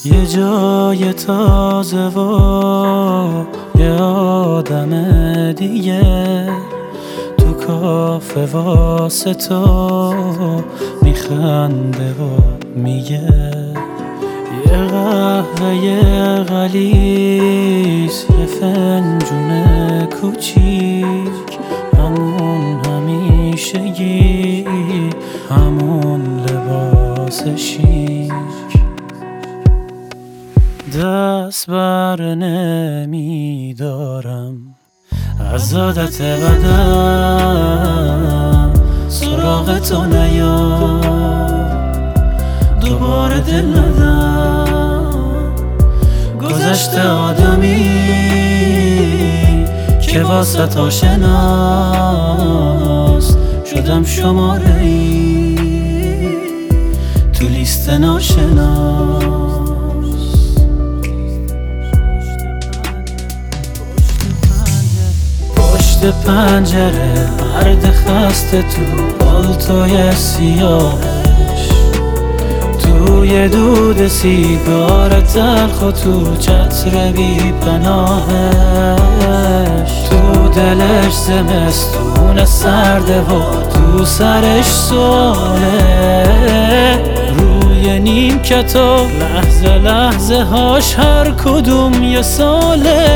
یه جای تازه و یه آدم دیگه تو کافه واسه تو میخنده و میگه یه قهوه غلیظ، یه فنجون کوچیک، همون همیشگی، همون لباس شیک. دست بر نمیدارم از عادت بدم، سراغ تو نیام، دوباره دل ندم. گذشته آدمی که واسه آشناست، شدم شماره ای تو لیست ناشناس. پشت پنجره مرد خسته تو پالتوی سیاهش، توی دود سیگار تلخ و تو چتر بی پناهش، تو دلش زمستون سرده و تو سرش سواله، روی نیمکتو لحظه لحظه هاش هر کدوم یه ساله.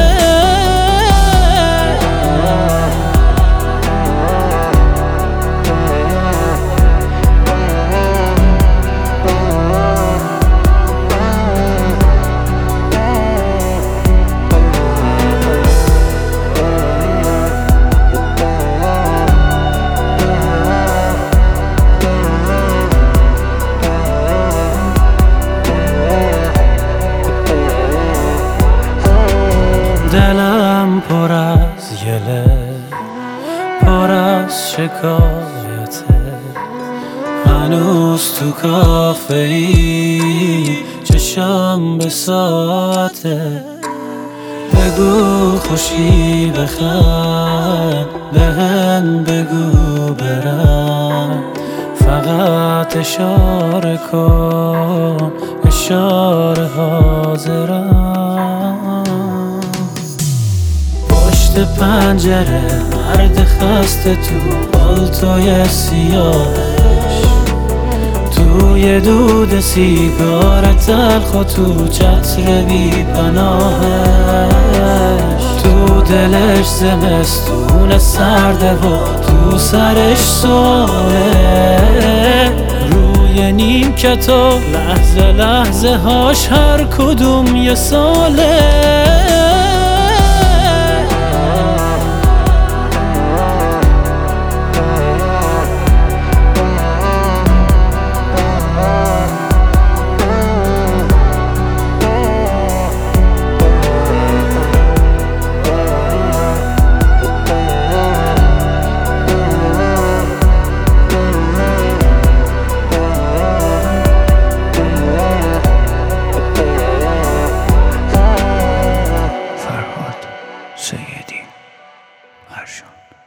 دلم پر از گله، پر از شکایته، هنوز تو کافه ای چشم به ساعته. بگو خوشی بخند، بهم بگو برم، فقط اشاره کن، اشاره حاضرم. پشت پنجره مرد خسته تو پالتوی سیاهش، توی دود سیگار تلخ و تو چتر بی پناهش، تو دلش زمستون سرده و تو سرش سواله، روی نیمکتو لحظه لحظه هاش هر کدوم یه ساله. سیدی مرجان.